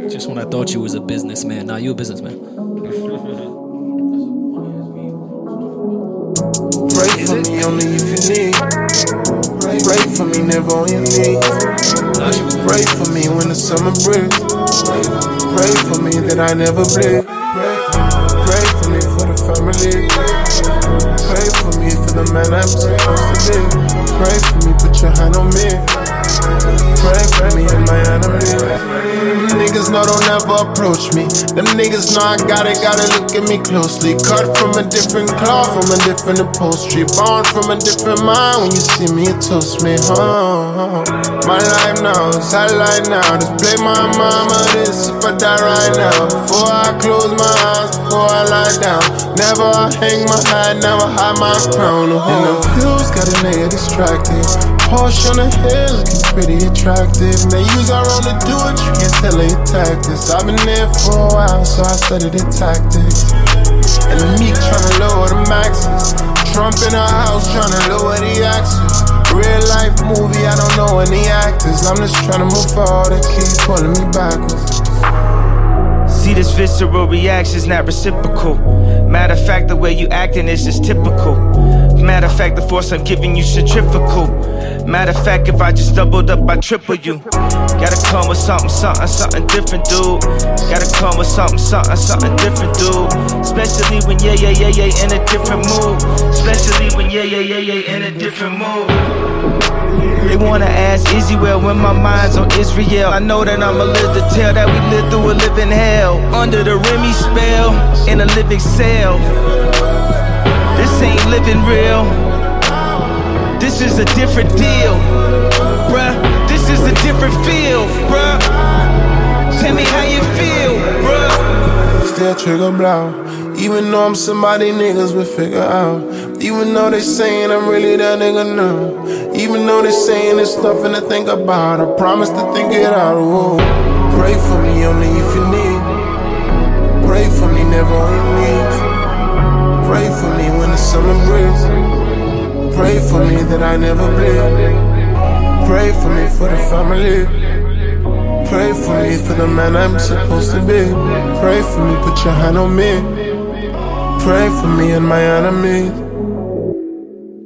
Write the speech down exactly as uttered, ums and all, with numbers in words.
Just when I thought you was a businessman. Nah, you a businessman. Pray for me only if you need. Pray for me never on your knees. Pray for me when the summer breeze. Pray for me that I never bleed. Pray for me for the family. Pray for me for the man I'm supposed to be. Pray for me, put your hand on me. Pray for me and my enemy. Niggas know don't ever approach me. Them niggas know I got it, gotta look at me closely. Cut from a different cloth, from a different upholstery. Born from a different mind. When you see me, it toast me. Oh, my life now is highlight now. Just play my mama this if I die right now. Before I close my eyes, before I lie down. Never hang my head, never hide my crown. Oh. And the views got a nigga distracted. Porsche on the hill looking pretty attractive. They use our own to do it, you can't tell they tactics. I've been there for a while, so I studied the tactics. And the Meek tryna lower the maxes. Trump in our house tryna lower the axes. Real life movie, I don't know any actors. I'm just tryna move forward, they keep pulling me backwards. See, this visceral reaction's not reciprocal. Matter of fact, the way you acting is just typical. Matter of fact, the force I'm giving you centrifugal. Matter of fact, if I just doubled up, I triple you. Gotta come with something, something, something different, dude. Gotta come with something, something, something different, dude. Especially when yeah, yeah, yeah, yeah, in a different mood. Especially when yeah, yeah, yeah, yeah, in a different mood. They wanna ask Israel when my mind's on Israel. I know that I'ma live to tell that we lived through a living hell. Under the Remy spell, in a living cell. This ain't living real. This is a different deal, bruh. This is a different feel, bruh. Tell me how you feel, bruh. Still trigger blow. Even though I'm somebody niggas will figure out. Even though they saying I'm really that nigga now. Even though they saying it's nothing to think about. I promise to think it out. Whoa. Pray for me only if you need. Pray for me never on your knees. Pray for me when the summer breeze. Pray for me that I never bleed. Pray for me for the family. Pray for me for the man I'm supposed to be. Pray for me, put your hand on me. Pray for me and my enemies.